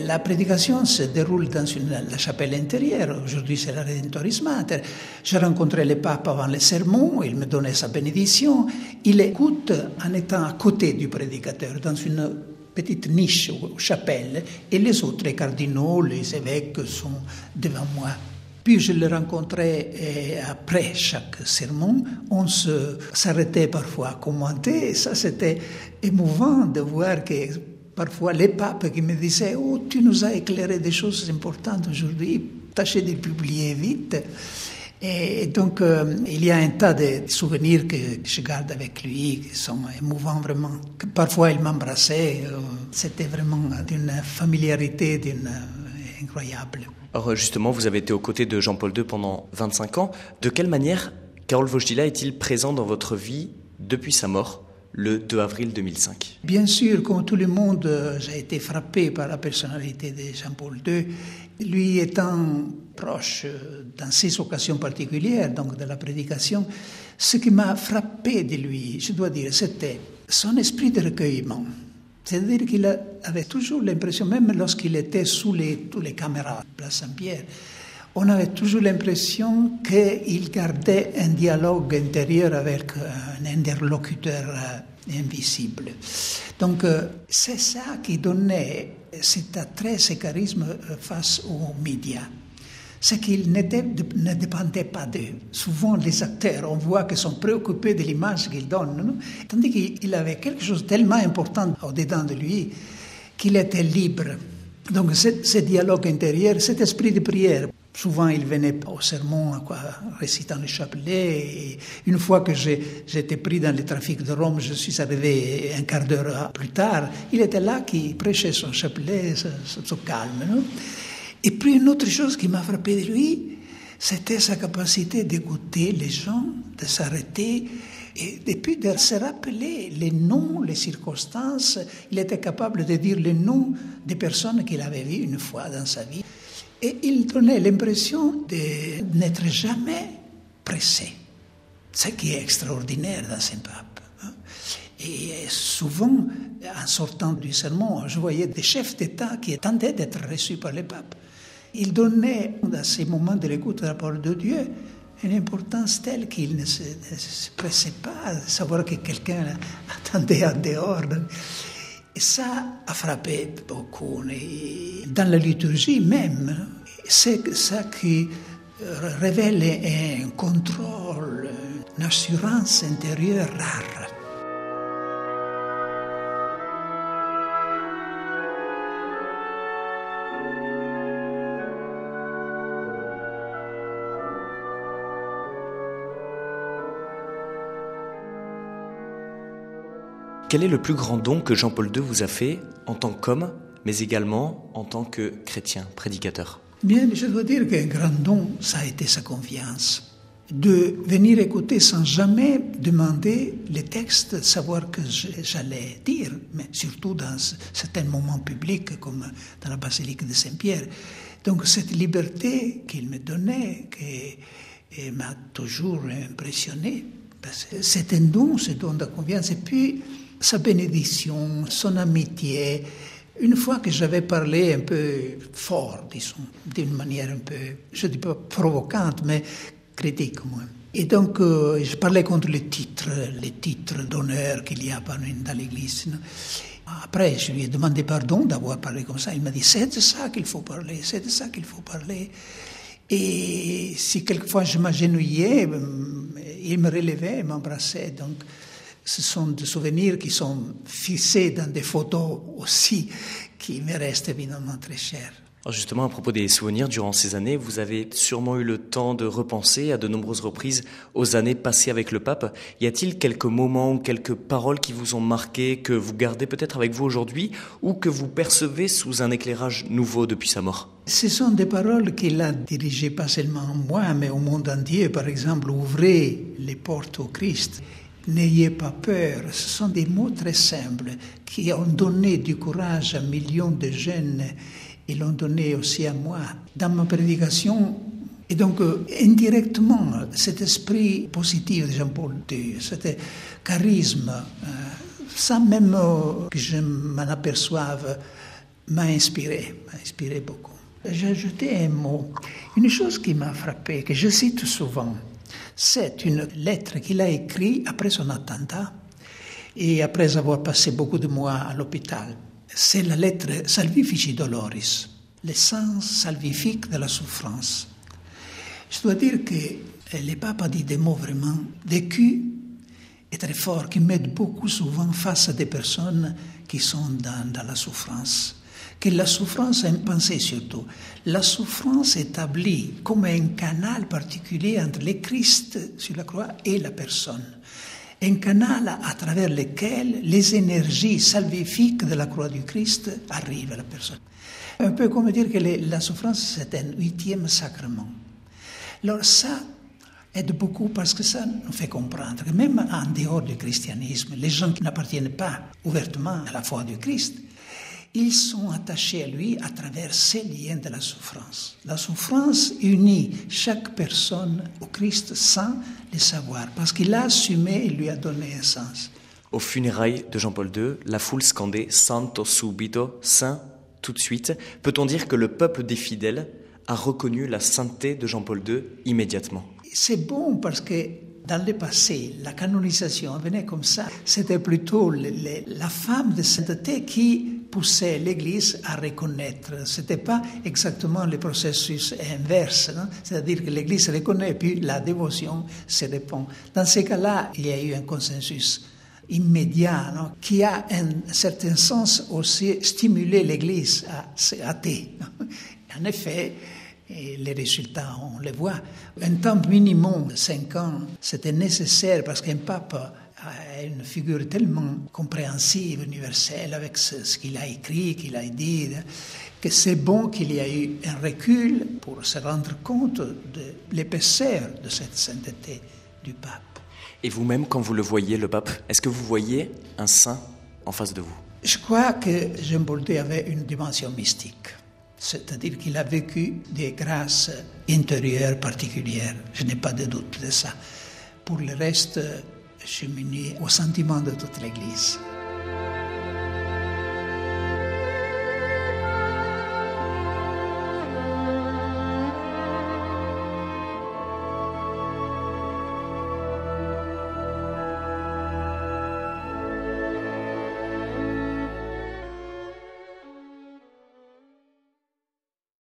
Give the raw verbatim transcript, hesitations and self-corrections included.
la prédication se déroule dans une, la chapelle intérieure. Aujourd'hui, c'est la Redemptoris Mater. J'ai rencontré le pape avant le sermon, il me donnait sa bénédiction. Il écoute en étant à côté du prédicateur, dans une petite niche ou chapelle, et les autres, les cardinaux, les évêques sont devant moi. Puis je le rencontrais et après chaque sermon, on se, s'arrêtait parfois à commenter, et ça c'était émouvant de voir que parfois les papes qui me disaient « Oh, tu nous as éclairé des choses importantes aujourd'hui, tâchez de les publier vite ». Et donc, euh, il y a un tas de souvenirs que je garde avec lui, qui sont émouvants vraiment. Parfois, il m'embrassait, euh, c'était vraiment d'une familiarité, d'une euh, incroyable. Alors justement, vous avez été aux côtés de Jean-Paul deux pendant vingt-cinq ans. De quelle manière Karol Wojtyła est-il présent dans votre vie depuis sa mort, le deux avril deux mille cinq? Bien sûr, comme tout le monde, j'ai été frappé par la personnalité de Jean-Paul deux. Lui étant proche dans ces occasions particulières, donc de la prédication, ce qui m'a frappé de lui, je dois dire, c'était son esprit de recueillement. C'est-à-dire qu'il avait toujours l'impression, même lorsqu'il était sous les, tous les caméras, Place Saint-Pierre, on avait toujours l'impression qu'il gardait un dialogue intérieur avec un interlocuteur invisible. Donc c'est ça qui donnait cet attrait, ce charisme face aux médias. C'est qu'il ne dépendait pas d'eux. Souvent, les acteurs, on voit qu'ils sont préoccupés de l'image qu'ils donnent, non? Tandis qu'il avait quelque chose de tellement important au-dedans de lui qu'il était libre. Donc, ce, ce dialogue intérieur, cet esprit de prière, souvent, il venait au sermon, quoi, récitant le chapelet. Et une fois que j'ai, j'étais pris dans le trafic de Rome, je suis arrivé un quart d'heure plus tard, il était là qui prêchait son chapelet, son calme, non? Et puis une autre chose qui m'a frappé de lui, c'était sa capacité d'écouter les gens, de s'arrêter et, et puis de se rappeler les noms, les circonstances. Il était capable de dire les noms des personnes qu'il avait vues une fois dans sa vie. Et il donnait l'impression de n'être jamais pressé, ce qui est extraordinaire dans un pape. Et souvent, en sortant du sermon, je voyais des chefs d'État qui attendaient d'être reçus par le pape. Il donnait, dans ces moments de l'écoute de la parole de Dieu, une importance telle qu'il ne se, ne se pressait pas de savoir que quelqu'un attendait en dehors. Et ça a frappé beaucoup. Et dans la liturgie même, c'est ça qui révèle un contrôle, une assurance intérieure rare. Quel est le plus grand don que Jean-Paul deux vous a fait en tant qu'homme, mais également en tant que chrétien, prédicateur? Bien, je dois dire qu'un grand don, ça a été sa confiance. De venir écouter sans jamais demander les textes, savoir que j'allais dire, mais surtout dans certains moments publics comme dans la basilique de Saint-Pierre. Donc cette liberté qu'il me donnait, qui m'a toujours impressionné, c'est un don, ce don de confiance. Et puis, sa bénédiction, son amitié. Une fois que j'avais parlé un peu fort, disons, d'une manière un peu, je ne dis pas provocante, mais critique, moi. Et donc, euh, je parlais contre les titres, les titres d'honneur qu'il y a dans l'Église. Non? Après, je lui ai demandé pardon d'avoir parlé comme ça. Il m'a dit, c'est de ça qu'il faut parler, c'est de ça qu'il faut parler. Et si quelquefois je m'agenouillais, il me relevait, il m'embrassait. Donc, ce sont des souvenirs qui sont fixés dans des photos aussi, qui me restent évidemment très chers. Alors justement, à propos des souvenirs, durant ces années, vous avez sûrement eu le temps de repenser à de nombreuses reprises aux années passées avec le pape. Y a-t-il quelques moments ou quelques paroles qui vous ont marqué, que vous gardez peut-être avec vous aujourd'hui, ou que vous percevez sous un éclairage nouveau depuis sa mort? Ce sont des paroles qu'il a dirigées pas seulement à moi, mais au monde entier. Par exemple, ouvrez les portes au Christ. N'ayez pas peur. Ce sont des mots très simples qui ont donné du courage à millions de jeunes. Ils l'ont donné aussi à moi. Dans ma prédication, et donc euh, indirectement, cet esprit positif de Jean-Paul deux, cet charisme, euh, sans même euh, que je m'en aperçoive, m'a inspiré, m'a inspiré beaucoup. J'ai ajouté un mot, une chose qui m'a frappé, que je cite souvent. C'est une lettre qu'il a écrite après son attentat et après avoir passé beaucoup de mois à l'hôpital. C'est la lettre Salvifici Doloris, l'essence salvifique de la souffrance. Je dois dire que le pape a dit des mots vraiment vécus et très forts qui m'aident beaucoup souvent face à des personnes qui sont dans, dans la souffrance. Que la souffrance, pensez surtout, la souffrance établit comme un canal particulier entre le Christ sur la croix et la personne. Un canal à travers lequel les énergies salvifiques de la croix du Christ arrivent à la personne. Un peu comme dire que les, la souffrance, c'est un huitième sacrement. Alors ça aide beaucoup parce que ça nous fait comprendre que même en dehors du christianisme, les gens qui n'appartiennent pas ouvertement à la foi du Christ, ils sont attachés à lui à travers ces liens de la souffrance. La souffrance unit chaque personne au Christ sans le savoir, parce qu'il l'a assumé et lui a donné un sens. Aux funérailles de Jean-Paul deux, la foule scandait « Santo subito », saint tout de suite. Peut-on dire que le peuple des fidèles a reconnu la sainteté de Jean-Paul deux immédiatement? C'est bon parce que dans le passé, la canonisation venait comme ça. C'était plutôt le, le, la femme de sainteté qui poussait l'Église à reconnaître. Ce n'était pas exactement le processus inverse, non? C'est-à-dire que l'Église reconnaît, puis la dévotion se répand. Dans ces cas-là, il y a eu un consensus immédiat, non? Qui a un certain sens aussi stimulé l'Église à s'hâter. En effet, et les résultats, on les voit. Un temps minimum de cinq ans, c'était nécessaire parce qu'un pape a une figure tellement compréhensive, universelle, avec ce, ce qu'il a écrit, qu'il a dit, que c'est bon qu'il y ait eu un recul pour se rendre compte de l'épaisseur de cette sainteté du pape. Et vous-même, quand vous le voyez, le pape, est-ce que vous voyez un saint en face de vous? Je crois que Jean-Paul deux avait une dimension mystique. C'est-à-dire qu'il a vécu des grâces intérieures particulières. Je n'ai pas de doute de ça. Pour le reste, je m'unis au sentiment de toute l'Église.